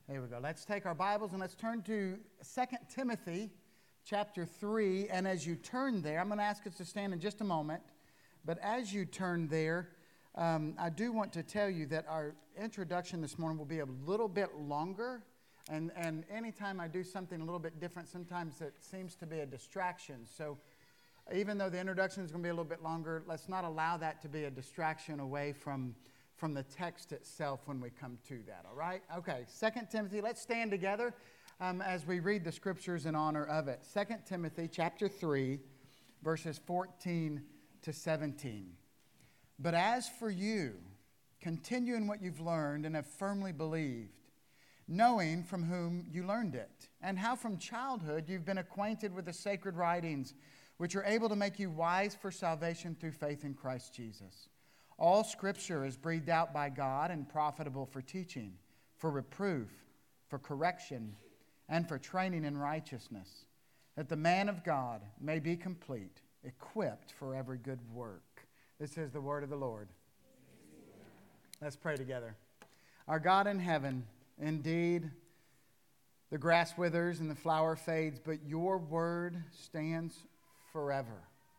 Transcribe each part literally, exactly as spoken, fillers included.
There we go. Let's take our Bibles and let's turn to Second Timothy chapter three. And as you turn there, I'm going to ask us to stand in just a moment. But as you turn there, um, I do want to tell you that our introduction this morning will be a little bit longer. And, and anytime I do something a little bit different, sometimes it seems to be a distraction. So even though the introduction is going to be a little bit longer, let's not allow that to be a distraction away from from the text itself when we come to that, all right? Okay, Second Timothy, let's stand together um, as we read the scriptures in honor of it. Second Timothy chapter three, verses fourteen to seventeen. But as for you, continue in what you've learned and have firmly believed, knowing from whom you learned it, and how from childhood you've been acquainted with the sacred writings, which are able to make you wise for salvation through faith in Christ Jesus. All Scripture is breathed out by God and profitable for teaching, for reproof, for correction, and for training in righteousness, that the man of God may be complete, equipped for every good work. This is the word of the Lord. Let's pray together. Our God in heaven, indeed, the grass withers and the flower fades, but your word stands forever.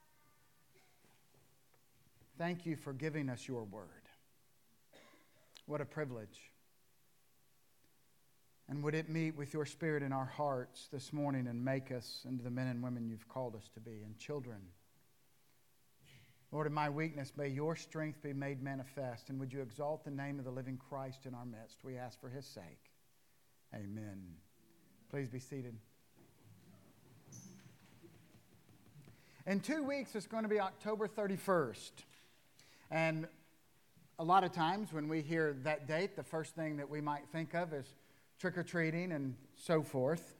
Thank you for giving us your word. What a privilege. And would it meet with your spirit in our hearts this morning and make us into the men and women you've called us to be, and children. Lord, in my weakness, may your strength be made manifest, and would you exalt the name of the living Christ in our midst? We ask for his sake. Amen. Please be seated. In two weeks, it's going to be October thirty-first. And a lot of times when we hear that date, the first thing that we might think of is trick-or-treating and so forth.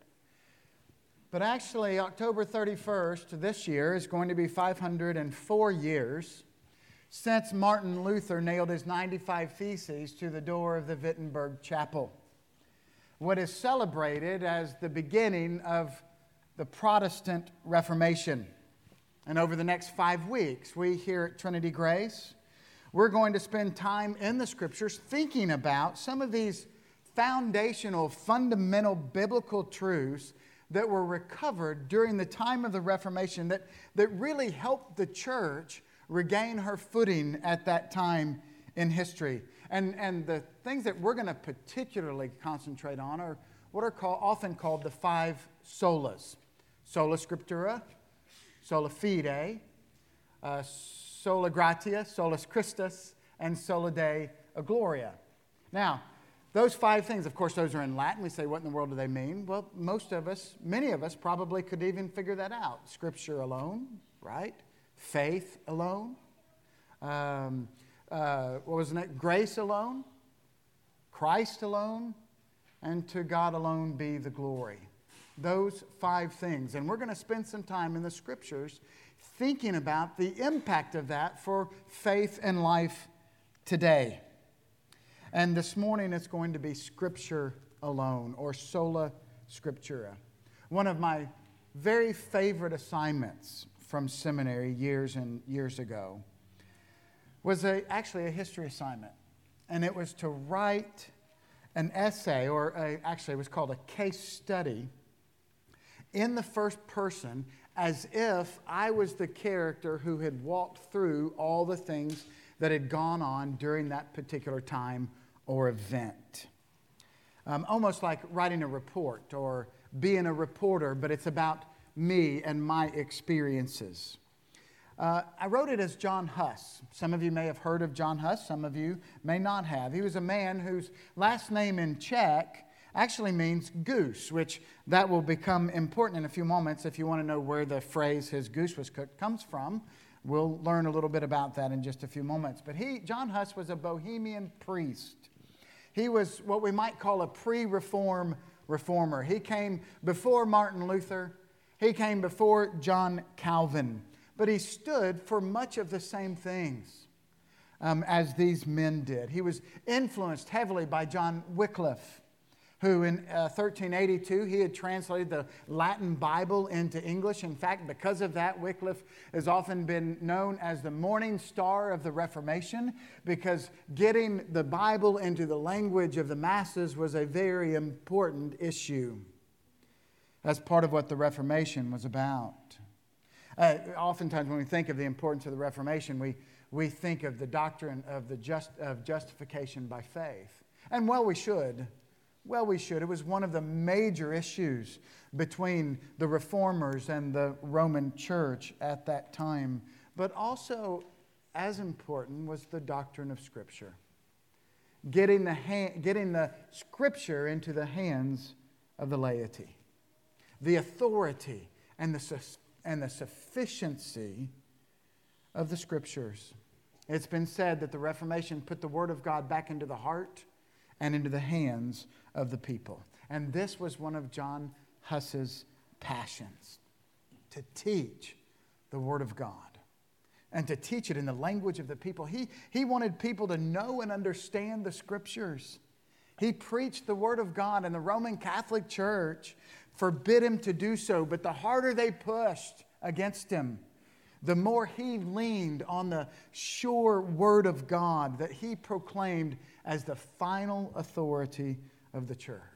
But actually, October thirty-first this year is going to be five hundred four years since Martin Luther nailed his ninety-five Theses to the door of the Wittenberg Chapel. What is celebrated as the beginning of the Protestant Reformation. And over the next five weeks, we here at Trinity Grace, we're going to spend time in the Scriptures thinking about some of these foundational, fundamental biblical truths that were recovered during the time of the Reformation that, that really helped the church regain her footing at that time in history. And, and the things that we're going to particularly concentrate on are what are called, often called the five solas. Sola Scriptura, Sola Fide, uh, Sola Gratia, Solus Christus, and Sola Dei Gloria. Now, those five things, of course, those are in Latin. We say, what in the world do they mean? Well, most of us, many of us probably could even figure that out. Scripture alone, right? Faith alone. Um, uh, what was it? Grace alone. Christ alone. And to God alone be the glory. Those five things. And we're going to spend some time in the Scriptures thinking about the impact of that for faith and life today. And this morning it's going to be Scripture alone, or sola scriptura. One of my very favorite assignments from seminary years and years ago was a, actually a history assignment. And it was to write an essay, or a, actually it was called a case study, in the first person, as if I was the character who had walked through all the things that had gone on during that particular time or event. Um, almost like writing a report or being a reporter, but it's about me and my experiences. Uh, I wrote it as John Huss. Some of you may have heard of John Huss. Some of you may not have. He was a man whose last name in Czech actually means goose, which that will become important in a few moments if you want to know where the phrase "his goose was cooked" comes from. We'll learn a little bit about that in just a few moments. But he, John Huss, was a Bohemian priest. He was what we might call a pre-reform reformer. He came before Martin Luther. He came before John Calvin. But he stood for much of the same things um, as these men did. He was influenced heavily by John Wycliffe, who in uh, thirteen eighty-two, he had translated the Latin Bible into English. In fact, because of that, Wycliffe has often been known as the morning star of the Reformation, because getting the Bible into the language of the masses was a very important issue. That's part of what the Reformation was about. Uh, oftentimes when we think of the importance of the Reformation, we, we think of the doctrine of, the just, of justification by faith. And well, we should. Well, we should. It was one of the major issues between the Reformers and the Roman Church at that time. But also, as important, was the doctrine of Scripture. Getting the, ha- getting the Scripture into the hands of the laity. The authority and the, su- and the sufficiency of the Scriptures. It's been said that the Reformation put the Word of God back into the heart and into the hands of the people. And this was one of John Huss's passions, to teach the Word of God and to teach it in the language of the people. He, he wanted people to know and understand the Scriptures. He preached the Word of God, and the Roman Catholic Church forbid him to do so. But the harder they pushed against him, the more he leaned on the sure Word of God that he proclaimed as the final authority of the church.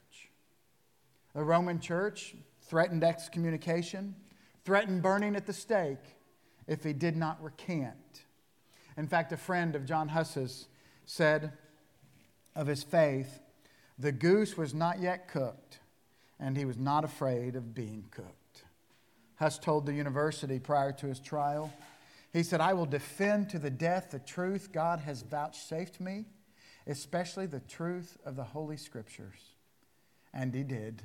The Roman Church threatened excommunication, threatened burning at the stake if he did not recant. In fact, a friend of John Huss's said of his faith, the goose was not yet cooked, and he was not afraid of being cooked. Huss told the university prior to his trial, he said, I will defend to the death the truth God has vouchsafed me, especially the truth of the Holy Scriptures. And he did.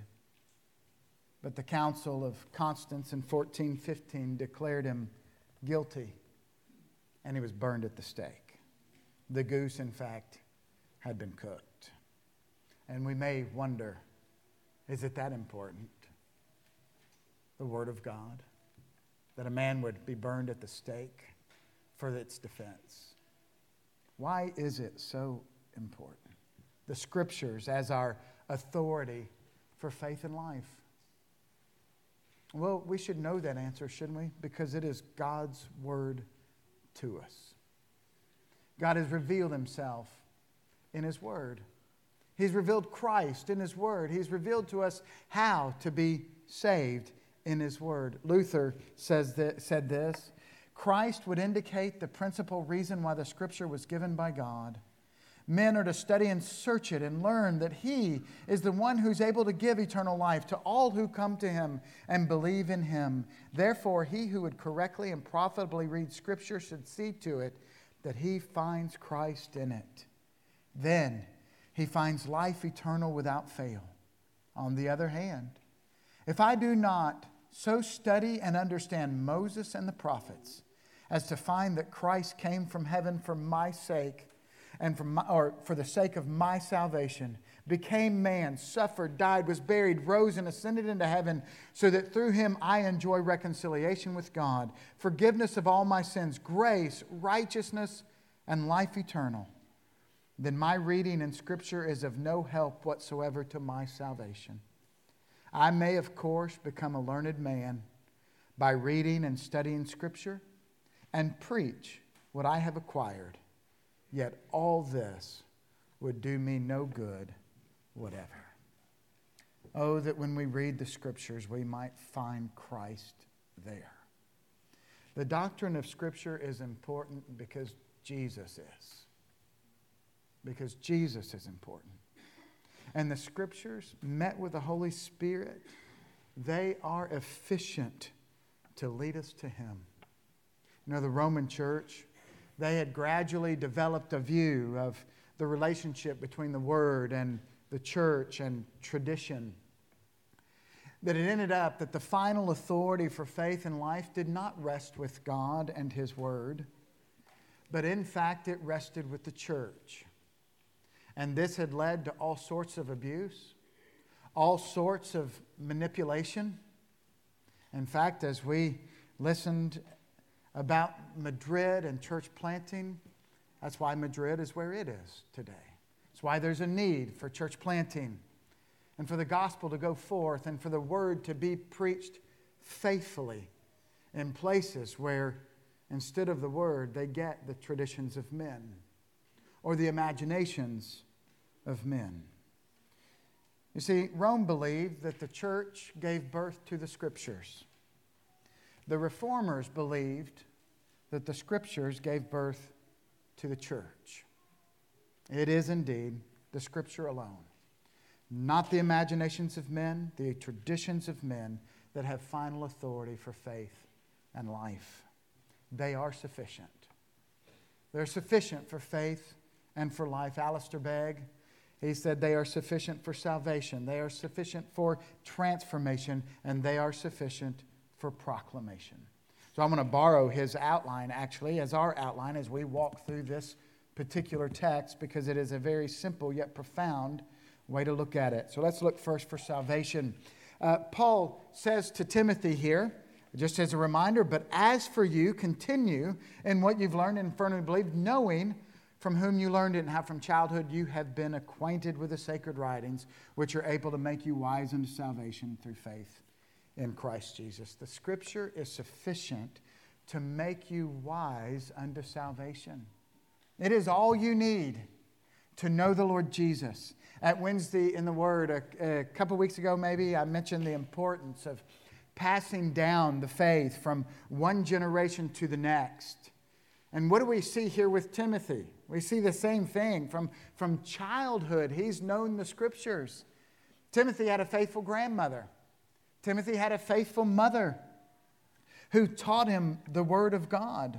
But the Council of Constance in fourteen fifteen declared him guilty, and he was burned at the stake. The goose, in fact, had been cooked. And we may wonder, is it that important? The Word of God, that a man would be burned at the stake for its defense. Why is it so important? The Scriptures as our authority for faith and life. Well, we should know that answer, shouldn't we? Because it is God's Word to us. God has revealed Himself in His Word. He's revealed Christ in His Word. He's revealed to us how to be saved in His Word. Luther says that, said this, Christ would indicate the principal reason why the Scripture was given by God. Men are to study and search it and learn that He is the one who's able to give eternal life to all who come to Him and believe in Him. Therefore, he who would correctly and profitably read Scripture should see to it that he finds Christ in it. Then he finds life eternal without fail. On the other hand, if I do not so study and understand Moses and the prophets as to find that Christ came from heaven for my sake, and for, my, or for the sake of my salvation, became man, suffered, died, was buried, rose, and ascended into heaven, so that through Him I enjoy reconciliation with God, forgiveness of all my sins, grace, righteousness, and life eternal, then my reading in Scripture is of no help whatsoever to my salvation. I may, of course, become a learned man by reading and studying Scripture and preach what I have acquired. Yet all this would do me no good whatever. Oh, that when we read the Scriptures, we might find Christ there. The doctrine of Scripture is important because Jesus is. Because Jesus is important. And the Scriptures, met with the Holy Spirit, they are efficient to lead us to Him. You know, the Roman Church, they had gradually developed a view of the relationship between the Word and the church and tradition. That it ended up that the final authority for faith and life did not rest with God and His Word, but in fact it rested with the church. And this had led to all sorts of abuse, all sorts of manipulation. In fact, as we listened about Madrid and church planting, that's why Madrid is where it is today. It's why there's a need for church planting. and for the gospel to go forth, and for the word to be preached faithfully in places where instead of the word they get the traditions of men or the imaginations of men. You see, Rome believed that the church gave birth to the Scriptures. The Reformers believed that the Scriptures gave birth to the church. It is indeed the Scripture alone, not the imaginations of men, the traditions of men, that have final authority for faith and life. They are sufficient. They're sufficient for faith and for life. Alistair Begg, he said they are sufficient for salvation, they are sufficient for transformation, and they are sufficient for proclamation. So I'm going to borrow his outline, actually, as our outline as we walk through this particular text, because it is a very simple yet profound way to look at it. So let's look first for salvation. Uh, Paul says to Timothy here, just as a reminder, but as for you, continue in what you've learned and firmly believed, knowing from whom you learned it and how from childhood you have been acquainted with the sacred writings, which are able to make you wise unto salvation through faith in Christ Jesus. The Scripture is sufficient to make you wise unto salvation. It is all you need to know the Lord Jesus. At Wednesday in the Word, a, a couple weeks ago maybe, I mentioned the importance of passing down the faith from one generation to the next. And what do we see here with Timothy? We see the same thing. From, from childhood, he's known the Scriptures. Timothy had a faithful grandmother. Timothy had a faithful mother who taught him the Word of God.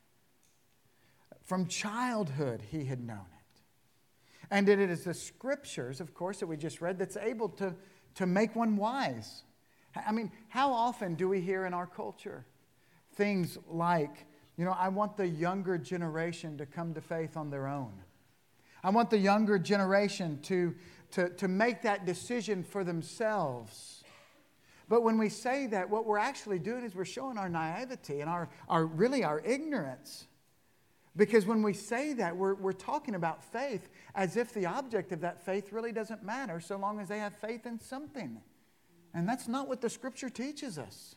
From childhood, he had known it. And it is the Scriptures, of course, that we just read, that's able to, to make one wise. I mean, how often do we hear in our culture things like, you know, I want the younger generation to come to faith on their own. I want the younger generation to, to, to make that decision for themselves. But when we say that, what we're actually doing is we're showing our naivety and our, our really our ignorance. Because when we say that, we're, we're talking about faith as if the object of that faith really doesn't matter so long as they have faith in something. And that's not what the Scripture teaches us.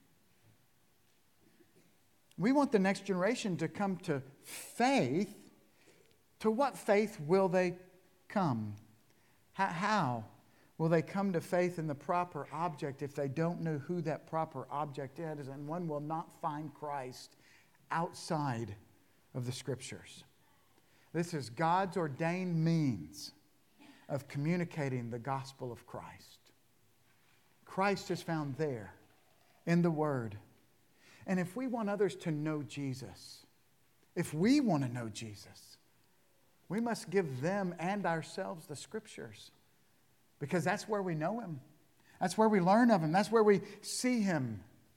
We want the next generation to come to faith. To what faith will they come? How will they come to faith in the proper object if they don't know who that proper object is? And one will not find Christ outside of the Scriptures. This is God's ordained means of communicating the gospel of Christ. Christ is found there in the Word. And if we want others to know Jesus, if we want to know Jesus, we must give them and ourselves the Scriptures, because that's where we know Him. That's where we learn of Him. That's where we see Him.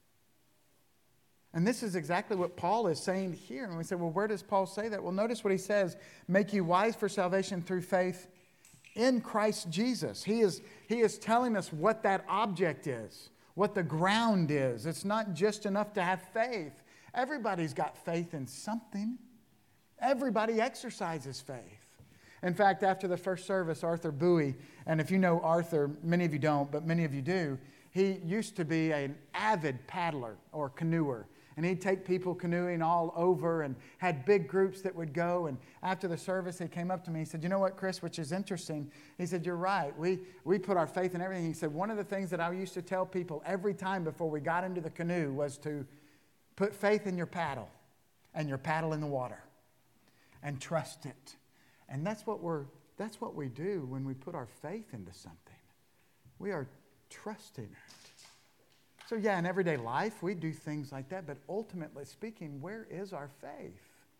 And this is exactly what Paul is saying here. And we say, well, where does Paul say that? Well, notice what he says. Make you wise for salvation through faith in Christ Jesus. He is, he is telling us what that object is, what the ground is. It's not just enough to have faith. Everybody's got faith in something. Everybody exercises faith. In fact, after the first service, Arthur Bowie, and if you know Arthur, many of you don't, but many of you do, he used to be an avid paddler or canoeer. And he'd take people canoeing all over and had big groups that would go. And after the service, he came up to me. He said, you know what, Chris, which is interesting. He said, you're right. We, we put our faith in everything. He said, one of the things that I used to tell people every time before we got into the canoe was to put faith in your paddle and your paddle in the water and trust it. And that's what we're, that's what we do when we put our faith into something. We are trusting it. So yeah, in everyday life, we do things like that. But ultimately speaking, where is our faith?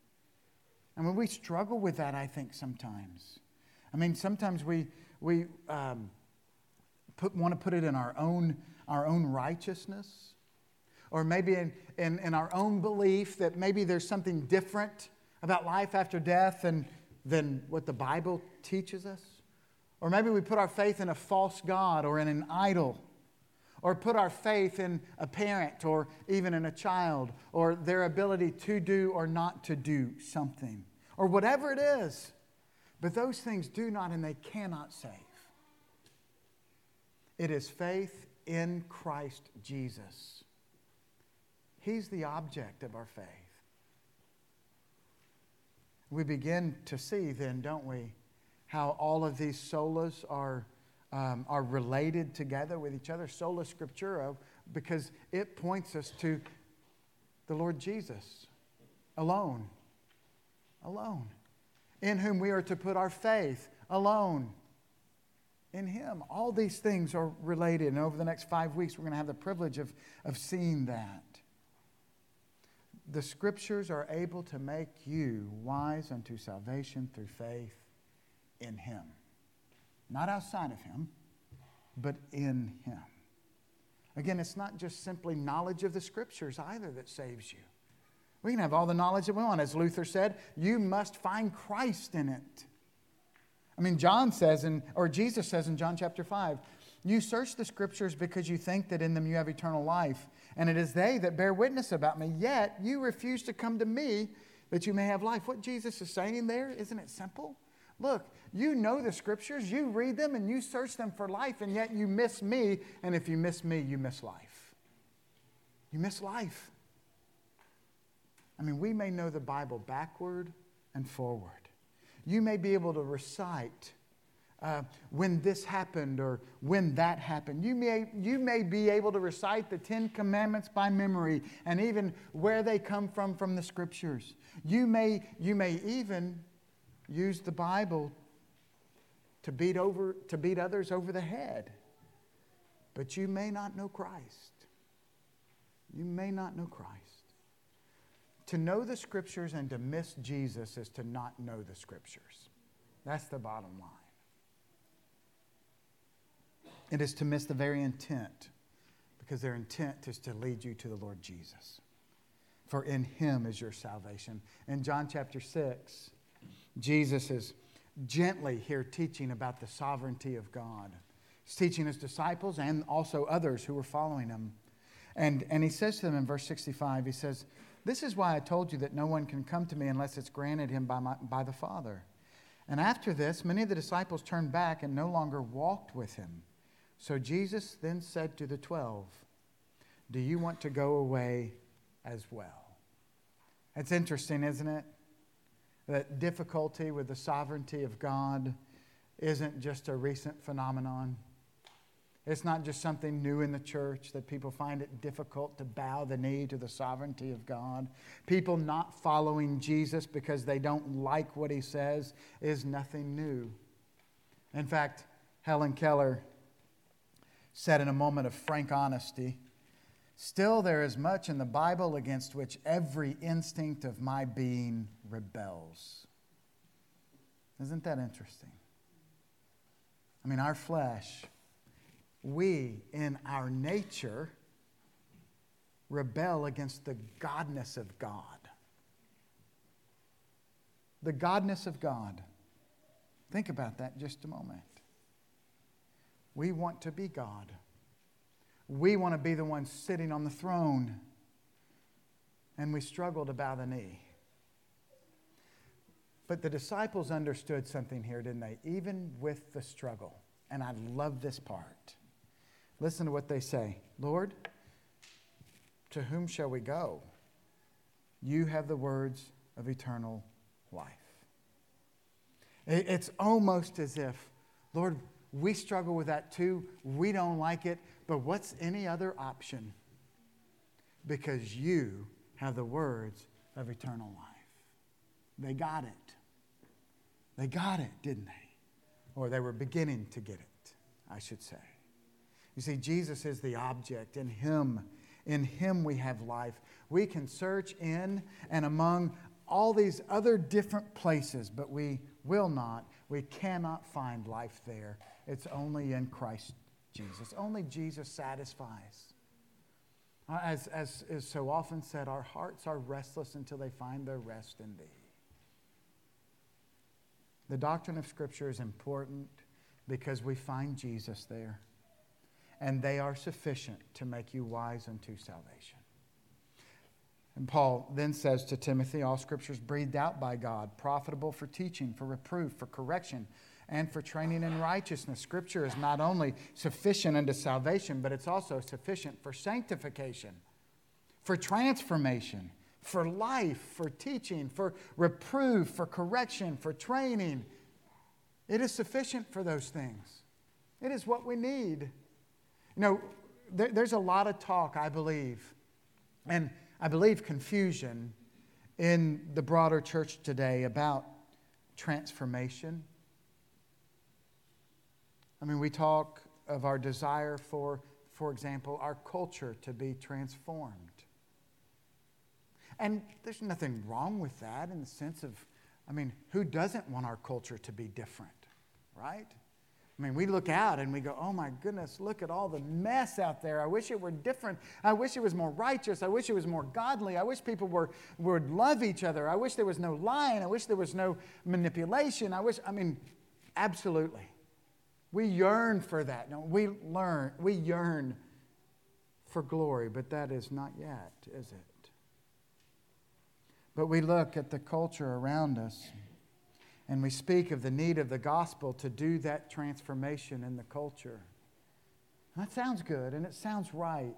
I mean, we struggle with that, I think, sometimes. I mean, sometimes we we um, put, want to put it in our own, our own righteousness. Or maybe in, in, in our own belief that maybe there's something different about life after death than, than what the Bible teaches us. Or maybe we put our faith in a false god or in an idol. Or put our faith in a parent or even in a child, or their ability to do or not to do something, or whatever it is. But those things do not and they cannot save. It is faith in Christ Jesus. He's the object of our faith. We begin to see then, don't we, how all of these solas are, um, are related together with each other. Sola Scriptura, because it points us to the Lord Jesus alone. Alone. In whom we are to put our faith alone. In Him. All these things are related. And over the next five weeks, we're going to have the privilege of, of seeing that. The Scriptures are able to make you wise unto salvation through faith in Him. Not outside of Him, but in Him. Again, it's not just simply knowledge of the Scriptures either that saves you. We can have all the knowledge that we want. As Luther said, you must find Christ in it. I mean, John says, in, or Jesus says in John chapter five, you search the Scriptures because you think that in them you have eternal life, and it is they that bear witness about me, yet you refuse to come to me that you may have life. What Jesus is saying there, isn't it simple? Look, you know the Scriptures, you read them, and you search them for life, and yet you miss me, and if you miss me, you miss life. You miss life. I mean, we may know the Bible backward and forward. You may be able to recite uh, when this happened or when that happened. You may, you may be able to recite the Ten Commandments by memory and even where they come from from the Scriptures. You may, you may even use the Bible to beat, over, to beat others over the head. But you may not know Christ. You may not know Christ. To know the Scriptures and to miss Jesus is to not know the Scriptures. That's the bottom line. It is to miss the very intent, because their intent is to lead you to the Lord Jesus. For in Him is your salvation. In John chapter six, Jesus is gently here teaching about the sovereignty of God. He's teaching His disciples and also others who were following Him. And, and He says to them in verse sixty-five, He says, this is why I told you that no one can come to me unless it's granted him by, my, by the Father. And after this, many of the disciples turned back and no longer walked with Him. So Jesus then said to the twelve, do you want to go away as well? It's interesting, isn't it? That difficulty with the sovereignty of God isn't just a recent phenomenon. It's not just something new in the church that people find it difficult to bow the knee to the sovereignty of God. People not following Jesus because they don't like what He says is nothing new. In fact, Helen Keller said in a moment of frank honesty, still there is much in the Bible against which every instinct of my being rebels. Isn't that interesting? I mean, our flesh, we, in our nature, rebel against the godness of God. The godness of God. Think about that just a moment. We want to be God. We want to be the one sitting on the throne. And we struggle to bow the knee. But the disciples understood something here, didn't they? Even with the struggle. And I love this part. Listen to what they say. Lord, to whom shall we go? You have the words of eternal life. It's almost as if, Lord, we struggle with that too. We don't like it. But what's any other option? Because you have the words of eternal life. They got it. They got it, didn't they? Or they were beginning to get it, I should say. You see, Jesus is the object. In Him, in Him we have life. We can search in and among all these other different places, but we will not, we cannot find life there. It's only in Christ Jesus. Only Jesus satisfies. As, as is so often said, our hearts are restless until they find their rest in Thee. The doctrine of Scripture is important because we find Jesus there. And they are sufficient to make you wise unto salvation. And Paul then says to Timothy, all Scripture is breathed out by God, profitable for teaching, for reproof, for correction, and for training in righteousness. Scripture is not only sufficient unto salvation, but it's also sufficient for sanctification, for transformation, for life, for teaching, for reproof, for correction, for training. It is sufficient for those things. It is what we need. You know, there, there's a lot of talk, I believe, and I believe confusion in the broader church today about transformation. I mean, we talk of our desire for, for example, our culture to be transformed. And there's nothing wrong with that in the sense of, I mean, who doesn't want our culture to be different, right? I mean, we look out and we go, oh my goodness, look at all the mess out there. I wish it were different. I wish it was more righteous. I wish it was more godly. I wish people were would love each other. I wish there was no lying. I wish there was no manipulation. I wish, I mean, absolutely. We yearn for that. No, we learn, we yearn for glory, but that is not yet, is it? But we look at the culture around us and we speak of the need of the gospel to do that transformation in the culture. And that sounds good and it sounds right.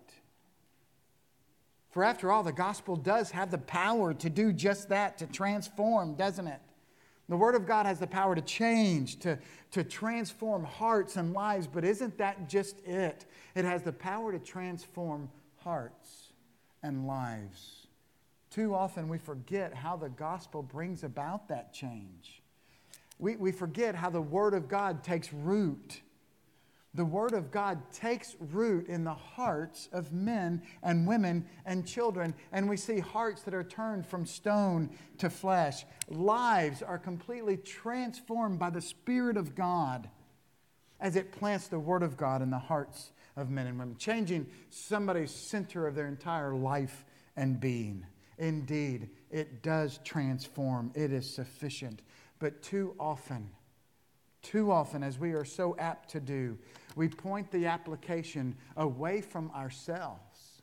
For after all, the gospel does have the power to do just that, to transform, doesn't it? The Word of God has the power to change, to, to transform hearts and lives, but isn't that just it? It has the power to transform hearts and lives. Too often we forget how the gospel brings about that change. We, we forget how the Word of God takes root. The Word of God takes root in the hearts of men and women and children, and we see hearts that are turned from stone to flesh. Lives are completely transformed by the Spirit of God as it plants the Word of God in the hearts of men and women, changing somebody's center of their entire life and being. Indeed, it does transform. It is sufficient. But too often, too often, as we are so apt to do, we point the application away from ourselves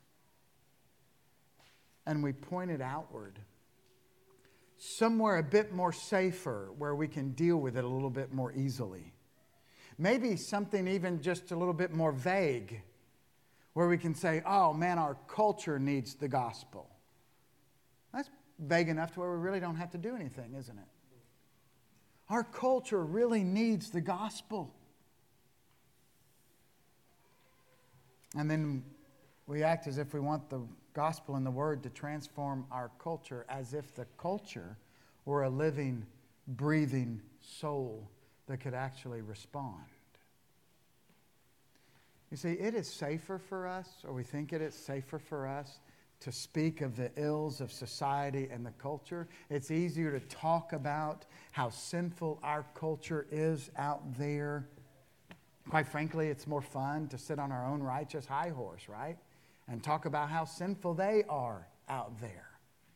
and we point it outward. Somewhere a bit more safer where we can deal with it a little bit more easily. Maybe something even just a little bit more vague where we can say, oh man, our culture needs the gospel. That's vague enough to where we really don't have to do anything, isn't it? Our culture really needs the gospel. And then we act as if we want the gospel and the word to transform our culture, as if the culture were a living, breathing soul that could actually respond. You see, it is safer for us, or we think it is safer for us, to speak of the ills of society and the culture. It's easier to talk about how sinful our culture is out there. Quite frankly, it's more fun to sit on our own righteous high horse, right? And talk about how sinful they are out there.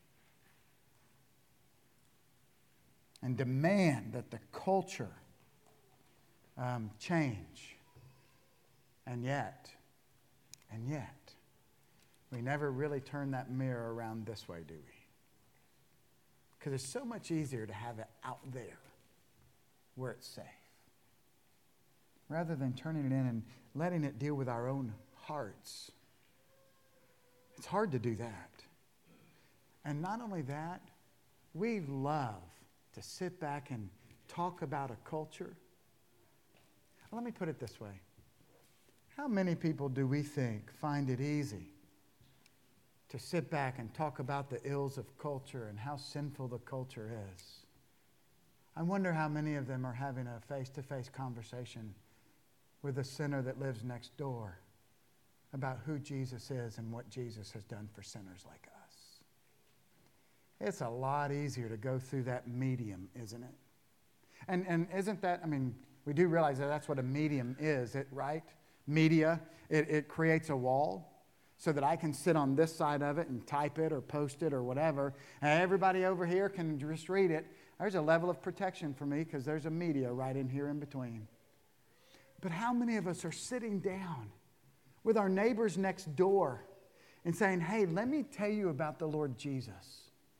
And demand that the culture um, change. And yet, and yet, we never really turn that mirror around this way, do we? Because it's so much easier to have it out there where it's safe, rather than turning it in and letting it deal with our own hearts. It's hard to do that. And not only that, we love to sit back and talk about a culture. Let me put it this way. How many people do we think find it easy to sit back and talk about the ills of culture and how sinful the culture is? I wonder how many of them are having a face-to-face conversation with a sinner that lives next door about who Jesus is and what Jesus has done for sinners like us. It's a lot easier to go through that medium, isn't it? And, and isn't that, I mean, we do realize that that's what a medium is, it, right? Media, it, it creates a wall so that I can sit on this side of it and type it or post it or whatever, and everybody over here can just read it. There's a level of protection for me because there's a media right in here in between. But how many of us are sitting down with our neighbors next door and saying, hey, let me tell you about the Lord Jesus.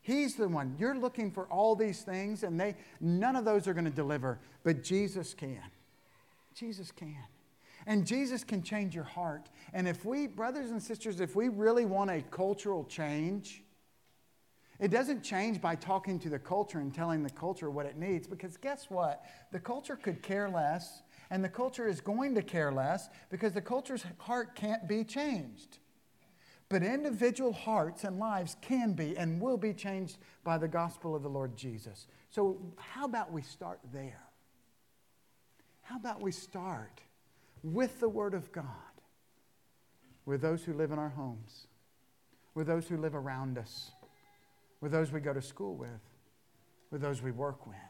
He's the one. You're looking for all these things, and they none of those are going to deliver, but Jesus can. Jesus can. And Jesus can change your heart. And if we, brothers and sisters, if we really want a cultural change, it doesn't change by talking to the culture and telling the culture what it needs, because guess what? The culture could care less, and the culture is going to care less because the culture's heart can't be changed. But individual hearts and lives can be and will be changed by the gospel of the Lord Jesus. So how about we start there? How about we start with the Word of God, with those who live in our homes, with those who live around us, with those we go to school with, with those we work with.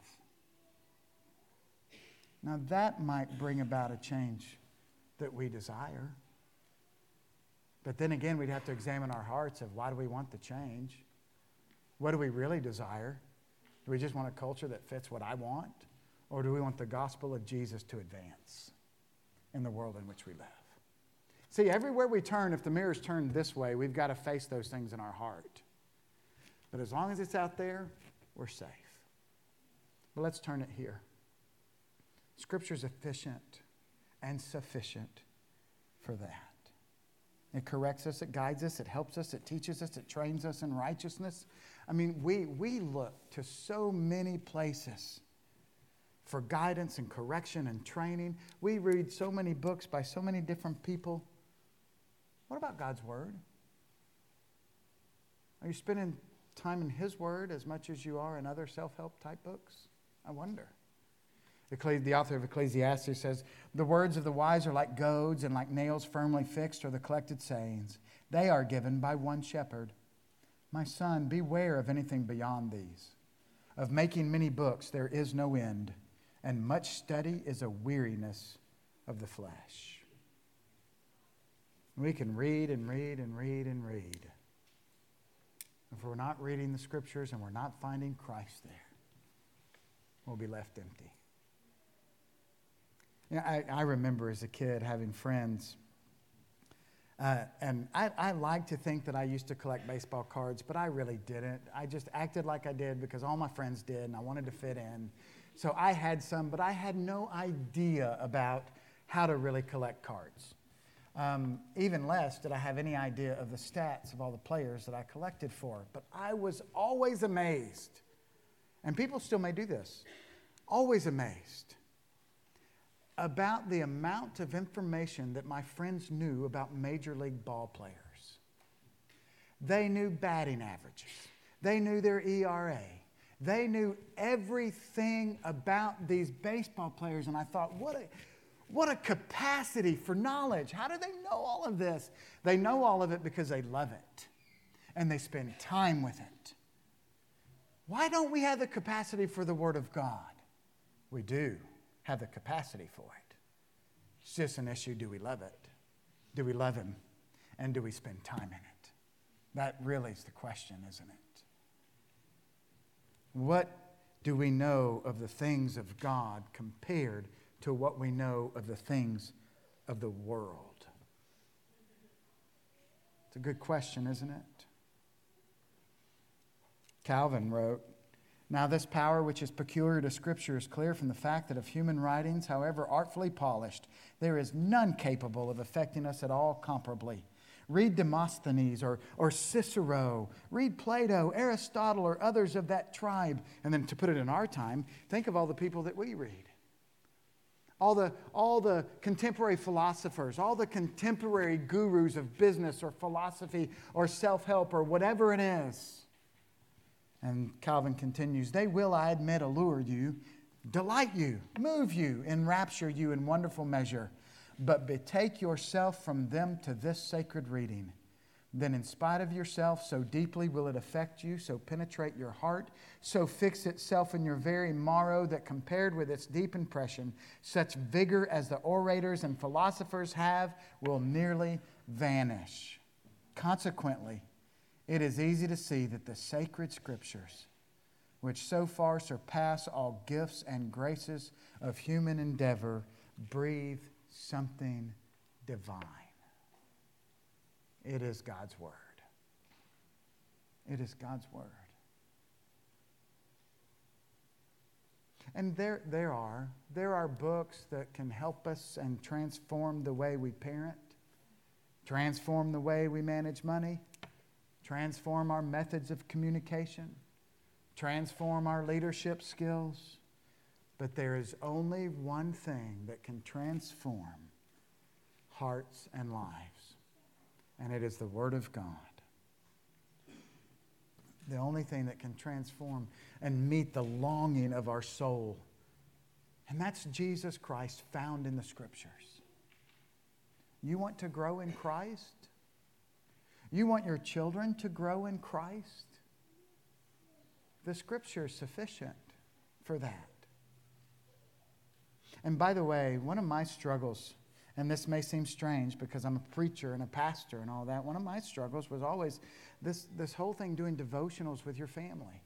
Now that might bring about a change that we desire. But then again, we'd have to examine our hearts of why do we want the change? What do we really desire? Do we just want a culture that fits what I want? Or do we want the gospel of Jesus to advance in the world in which we live? See, everywhere we turn, if the mirror's turned this way, we've got to face those things in our heart. But as long as it's out there, we're safe. But let's turn it here. Scripture's efficient and sufficient for that. It corrects us, it guides us, it helps us, it teaches us, it trains us in righteousness. I mean, we, we look to so many places for guidance and correction and training. We read so many books by so many different people. What about God's Word? Are you spending time in His Word as much as you are in other self-help type books? I wonder. The author of Ecclesiastes says, the words of the wise are like goads, and like nails firmly fixed are the collected sayings. They are given by one shepherd. My son, beware of anything beyond these. Of making many books there is no end, and much study is a weariness of the flesh. We can read and read and read and read. If we're not reading the Scriptures and we're not finding Christ there, we'll be left empty. You know, I, I remember as a kid having friends, uh, and I, I like to think that I used to collect baseball cards, but I really didn't. I just acted like I did because all my friends did, and I wanted to fit in. So I had some, but I had no idea about how to really collect cards. Um, even less did I have any idea of the stats of all the players that I collected for. But I was always amazed, and people still may do this, always amazed about the amount of information that my friends knew about Major League ball players. They knew batting averages. They knew their E R A. They knew everything about these baseball players, and I thought, what a, what a capacity for knowledge. How do they know all of this? They know all of it because they love it, and they spend time with it. Why don't we have the capacity for the Word of God? We do have the capacity for it. It's just an issue, do we love it? Do we love Him? And do we spend time in it? That really is the question, isn't it? What do we know of the things of God compared to what we know of the things of the world? It's a good question, isn't it? Calvin wrote, now this power which is peculiar to Scripture is clear from the fact that of human writings, however artfully polished, there is none capable of affecting us at all comparably. Read Demosthenes or, or Cicero. Read Plato, Aristotle, or others of that tribe. And then to put it in our time, think of all the people that we read. All the, all the contemporary philosophers, all the contemporary gurus of business or philosophy or self-help or whatever it is. And Calvin continues, they will, I admit, allure you, delight you, move you, enrapture you in wonderful measure. But betake yourself from them to this sacred reading. Then in spite of yourself, so deeply will it affect you, so penetrate your heart, so fix itself in your very marrow that compared with its deep impression, such vigor as the orators and philosophers have will nearly vanish. Consequently, it is easy to see that the sacred Scriptures, which so far surpass all gifts and graces of human endeavor, breathe something divine. It is God's Word. It is God's Word. And there, there are. There are books that can help us and transform the way we parent, transform the way we manage money, transform our methods of communication, transform our leadership skills. But there is only one thing that can transform hearts and lives, and it is the Word of God. The only thing that can transform and meet the longing of our soul. And that's Jesus Christ found in the Scriptures. You want to grow in Christ? You want your children to grow in Christ? The Scripture is sufficient for that. And by the way, one of my struggles, and this may seem strange because I'm a preacher and a pastor and all that, one of my struggles was always this, this whole thing doing devotionals with your family.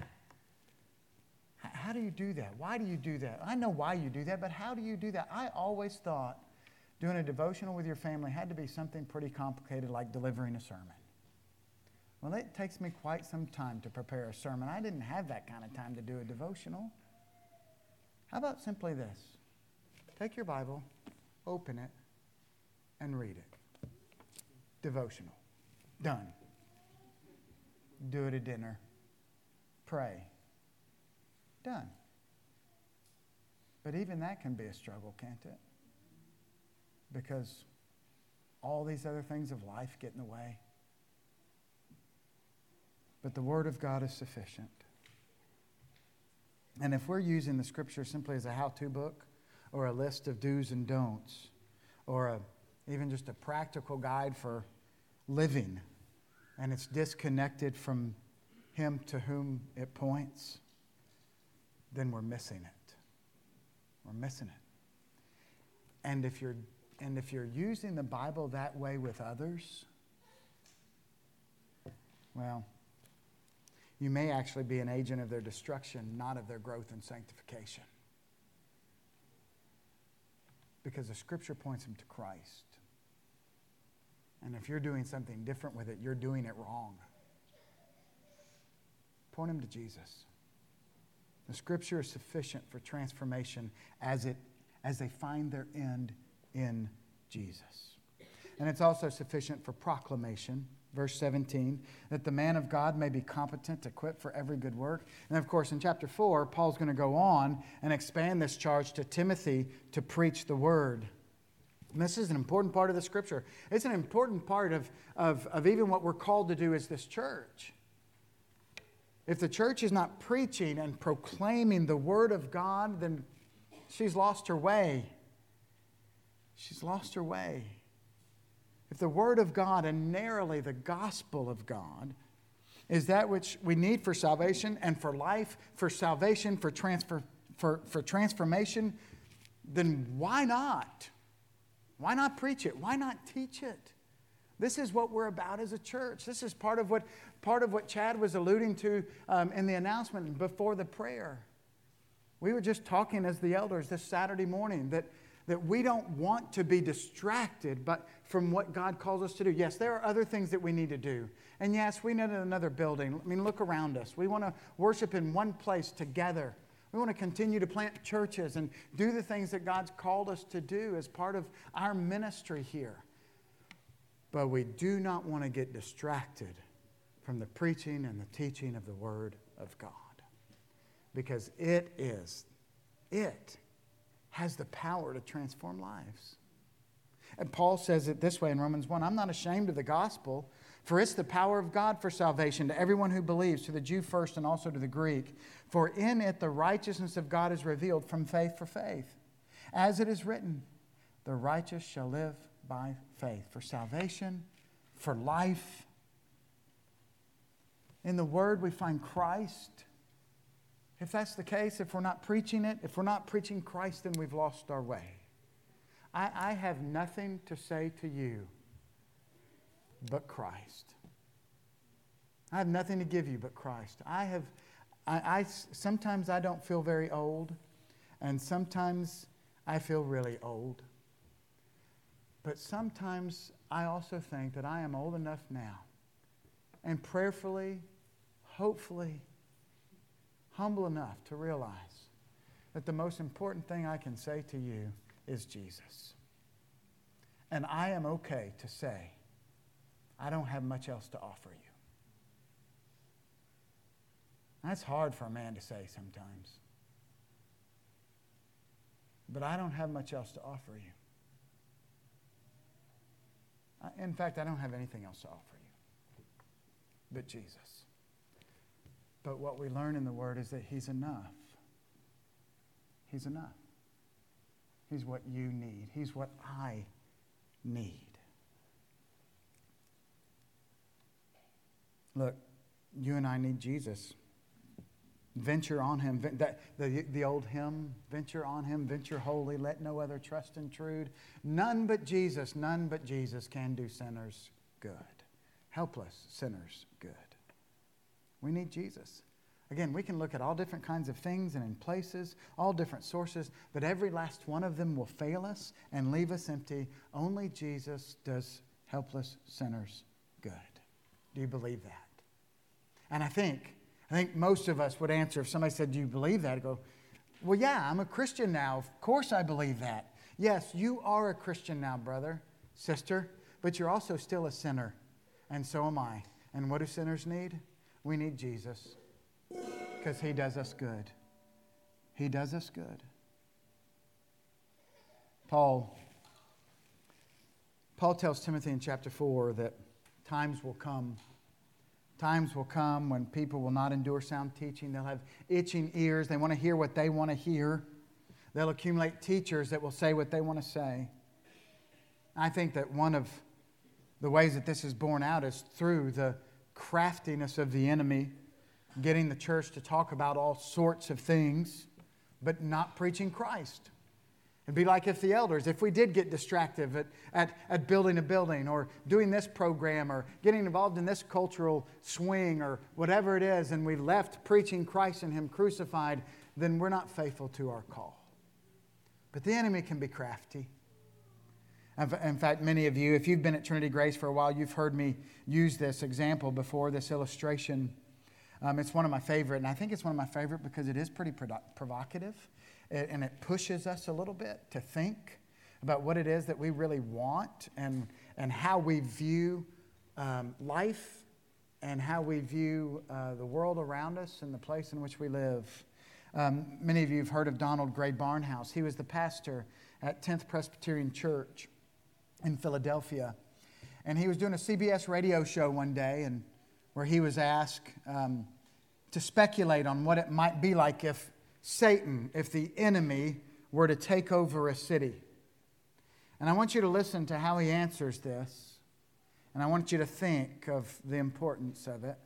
How do you do that? Why do you do that? I know why you do that, but how do you do that? I always thought doing a devotional with your family had to be something pretty complicated like delivering a sermon. Well, it takes me quite some time to prepare a sermon. I didn't have that kind of time to do a devotional. How about simply this? Take your Bible, open it, and read it. Devotional. Done. Do it at dinner. Pray. Done. But even that can be a struggle, can't it? Because all these other things of life get in the way. But the Word of God is sufficient. And if we're using the Scripture simply as a how-to book or a list of do's and don'ts or a, even just a practical guide for living, and it's disconnected from Him to whom it points, then we're missing it. We're missing it. And if you're and if you're using the Bible that way with others, well, you may actually be an agent of their destruction, not of their growth and sanctification. Because the Scripture points them to Christ. And if you're doing something different with it, you're doing it wrong. Point them to Jesus. The Scripture is sufficient for transformation as it as they find their end in Jesus. And it's also sufficient for proclamation. Verse seventeen, that the man of God may be competent, equipped for every good work. And of course, in chapter four, Paul's going to go on and expand this charge to Timothy to preach the word. And this is an important part of the Scripture. It's an important part of, of, of even what we're called to do as this church. If the church is not preaching and proclaiming the Word of God, then she's lost her way. She's lost her way. If the Word of God, and narrowly the gospel of God, is that which we need for salvation and for life, for salvation, for transfer, for, for transformation, then why not? Why not preach it? Why not teach it? This is what we're about as a church. This is part of what, part of what Chad was alluding to um, in the announcement before the prayer. We were just talking as the elders this Saturday morning that, that we don't want to be distracted but from what God calls us to do. Yes, there are other things that we need to do. And yes, we need another building. I mean, look around us. We want to worship in one place together. We want to continue to plant churches and do the things that God's called us to do as part of our ministry here. But we do not want to get distracted from the preaching and the teaching of the Word of God. Because it is, it has the power to transform lives. And Paul says it this way in Romans one, I'm not ashamed of the gospel, for it's the power of God for salvation to everyone who believes, to the Jew first and also to the Greek. For in it the righteousness of God is revealed from faith for faith. As it is written, the righteous shall live by faith. For salvation, for life. In the Word we find Christ. If that's the case, if we're not preaching it, if we're not preaching Christ, then we've lost our way. I, I have nothing to say to you but Christ. I have nothing to give you but Christ. I have, I, I sometimes I don't feel very old, and sometimes I feel really old. But sometimes I also think that I am old enough now, and prayerfully, hopefully, humble enough to realize that the most important thing I can say to you is Jesus. And I am okay to say, I don't have much else to offer you. That's hard for a man to say sometimes. But I don't have much else to offer you. I, in fact, I don't have anything else to offer you but Jesus. But what we learn in the Word is that He's enough. He's enough. He's what you need. He's what I need. Look, you and I need Jesus. Venture on Him. That, the, the old hymn, venture on Him, venture wholly, let no other trust intrude. None but Jesus, none but Jesus can do sinners good. Helpless sinners good. We need Jesus. Again, we can look at all different kinds of things and in places, all different sources, but every last one of them will fail us and leave us empty. Only Jesus does helpless sinners good. Do you believe that? And I think, I think most of us would answer if somebody said, do you believe that? I'd go, well, yeah, I'm a Christian now. Of course I believe that. Yes, you are a Christian now, brother, sister, but you're also still a sinner. And so am I. And what do sinners need? We need Jesus. Because He does us good. He does us good. Paul, Paul tells Timothy in chapter four that times will come. Times will come when people will not endure sound teaching. They'll have itching ears. They want to hear what they want to hear. They'll accumulate teachers that will say what they want to say. I think that one of the ways that this is borne out is through the craftiness of the enemy, getting the church to talk about all sorts of things, but not preaching Christ. It'd be like if the elders, if we did get distracted at, at, at building a building or doing this program or getting involved in this cultural swing or whatever it is, and we left preaching Christ and Him crucified, then we're not faithful to our call. But the enemy can be crafty. In fact, many of you, if you've been at Trinity Grace for a while, you've heard me use this example before, this illustration. Um, it's one of my favorite, and I think it's one of my favorite because it is pretty produ- provocative, and it pushes us a little bit to think about what it is that we really want and, and how we view um, life and how we view uh, the world around us and the place in which we live. Um, many of you have heard of Donald Gray Barnhouse. He was the pastor at tenth Presbyterian Church in Philadelphia. And he was doing a C B S radio show one day and where he was asked um, to speculate on what it might be like if Satan, if the enemy, were to take over a city. And I want you to listen to how he answers this. And I want you to think of the importance of it.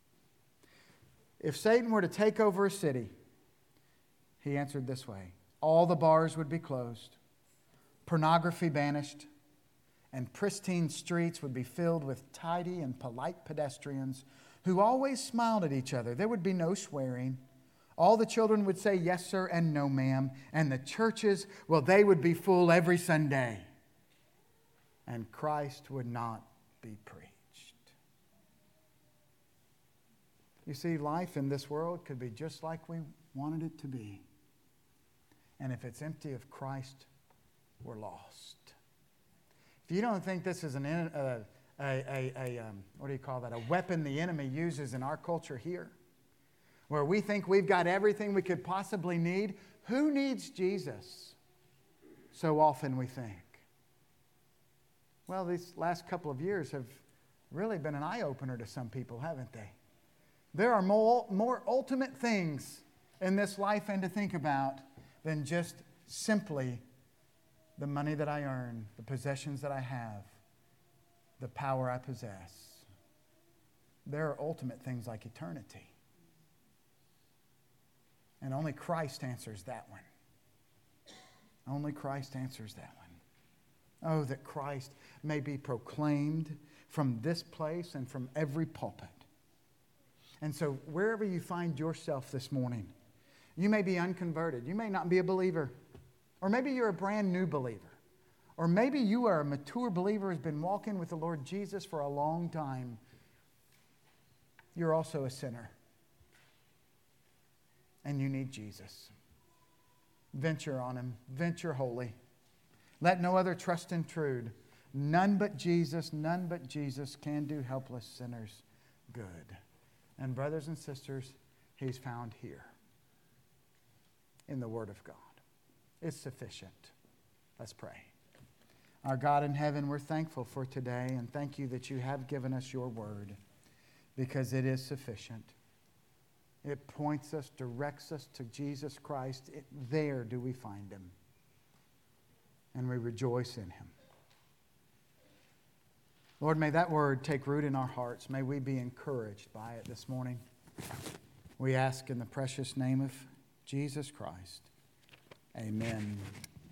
If Satan were to take over a city, he answered this way: all the bars would be closed, pornography banished, and pristine streets would be filled with tidy and polite pedestrians who always smiled at each other. There would be no swearing. All the children would say yes, sir, and no, ma'am. And the churches, well, they would be full every Sunday. And Christ would not be preached. You see, life in this world could be just like we wanted it to be. And if it's empty of Christ, we're lost. If you don't think this is an uh, a, a, a um, what do you call that? A weapon the enemy uses in our culture here, where we think we've got everything we could possibly need, who needs Jesus? So often we think. Well, these last couple of years have really been an eye-opener to some people, haven't they? There are more, more ultimate things in this life and to think about than just simply the money that I earn, the possessions that I have, the power I possess. There are ultimate things like eternity. And only Christ answers that one. Only Christ answers that one. Oh, that Christ may be proclaimed from this place and from every pulpit. And so wherever you find yourself this morning, you may be unconverted. You may not be a believer. Or maybe you're a brand new believer. Or maybe you are a mature believer who's been walking with the Lord Jesus for a long time. You're also a sinner. And you need Jesus. venture on Him. Venture wholly. Let no other trust intrude. None but Jesus, none but Jesus can do helpless sinners good. And brothers and sisters, He's found here in the Word of God. It's sufficient. Let's pray. Our God in heaven, we're thankful for today, and thank you that you have given us your Word, because it is sufficient. It points us, directs us to Jesus Christ. It, there do we find Him, and we rejoice in Him. Lord, may that Word take root in our hearts. May we be encouraged by it this morning. We ask in the precious name of Jesus Christ. Amen.